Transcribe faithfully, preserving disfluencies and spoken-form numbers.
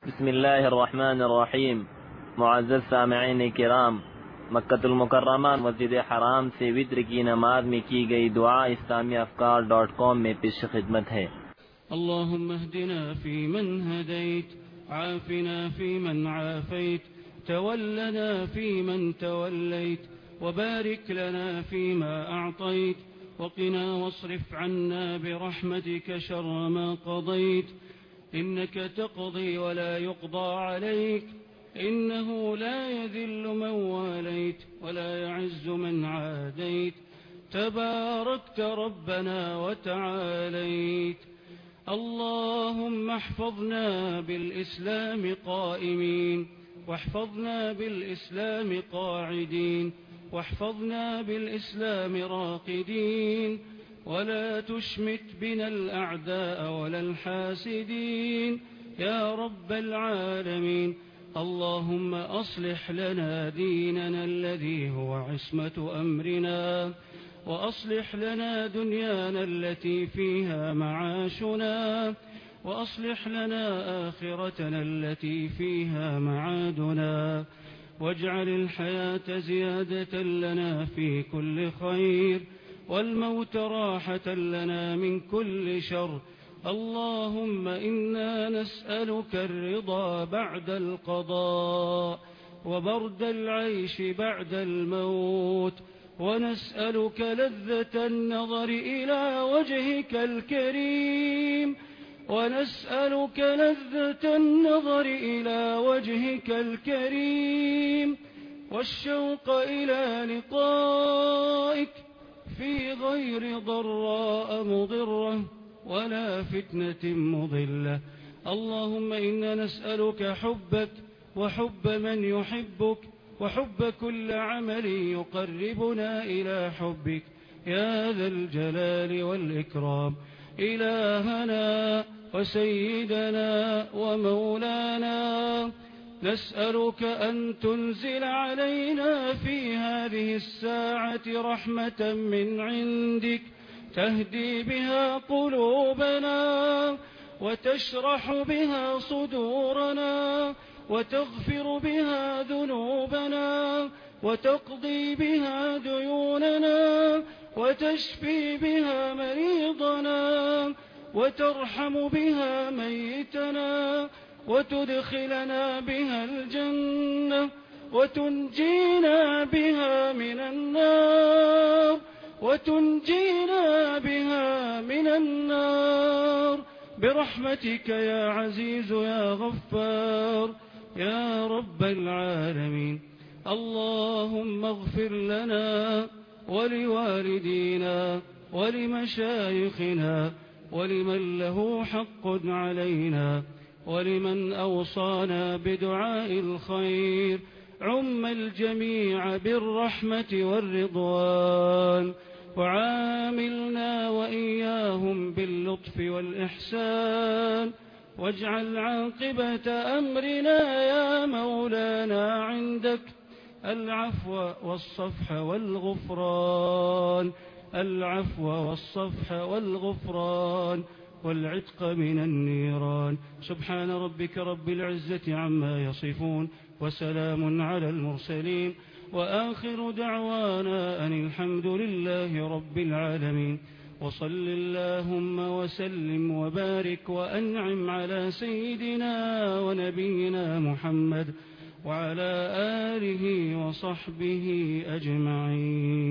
بسم الله الرحمن الرحیم. معزز سامعین کرام، مکہ المکرمہ مسجد حرام سے وتر کی نماز میں کی گئی دعا اسلامی افکار ڈاٹ کام میں پیش خدمت ہے۔ اللهم اهدنا فيمن هديت، عافنا فيمن عافيت، تولنا فيمن توليت، وبارك لنا فيما أعطيت، وقنا واصرف عنا برحمتك شر ما قضيت، إنك تقضي ولا يقضى عليك، إنه لا يذل من واليت ولا يعز من عاديت، تباركت ربنا وتعاليت. اللهم احفظنا بالإسلام قائمين، واحفظنا بالإسلام قاعدين، واحفظنا بالإسلام راقدين، ولا تشمت بنا الأعداء ولا الحاسدين يا رب العالمين. اللهم أصلح لنا ديننا الذي هو عصمة أمرنا، وأصلح لنا دنيانا التي فيها معاشنا، وأصلح لنا آخرتنا التي فيها معادنا، واجعل الحياة زيادة لنا في كل خير، والموت راحة لنا من كل شر. اللهم إنا نسألك الرضا بعد القضاء، وبرد العيش بعد الموت، ونسألك لذة النظر إلى وجهك الكريم، ونسألك لذة النظر إلى وجهك الكريم، والشوق إلى لقائك في غير ضراء مضرة ولا فتنة مضلة. اللهم إنا نسألك حبك وحب من يحبك، وحب كل عمل يقربنا إلى حبك يا ذا الجلال والإكرام. إلهنا وسيدنا ومولانا، نسألك أن تنزل علينا في هذه الساعة رحمة من عندك، تهدي بها قلوبنا، وتشرح بها صدورنا، وتغفر بها ذنوبنا، وتقضي بها ديوننا، وتشفي بها مريضنا، وترحم بها ميتنا، وتدخلنا بها الجنة، وتنجينا بها من النار، وتنجينا بها من النار برحمتك يا عزيز يا غفار يا رب العالمين. اللهم اغفر لنا ولوالدينا ولمشايخنا ولمن له حق علينا، ولمن أوصانا بدعاء الخير، عم الجميع بالرحمة والرضوان، وعاملنا وإياهم باللطف والإحسان، واجعل عاقبة أمرنا يا مولانا عندك العفو والصفح والغفران، العفو والصفح والغفران، والعتق من النيران. سبحان ربك رب العزة عما يصفون، وسلام على المرسلين، وآخر دعوانا أن الحمد لله رب العالمين. وصل اللهم وسلم وبارك وأنعم على سيدنا ونبينا محمد وعلى آله وصحبه أجمعين.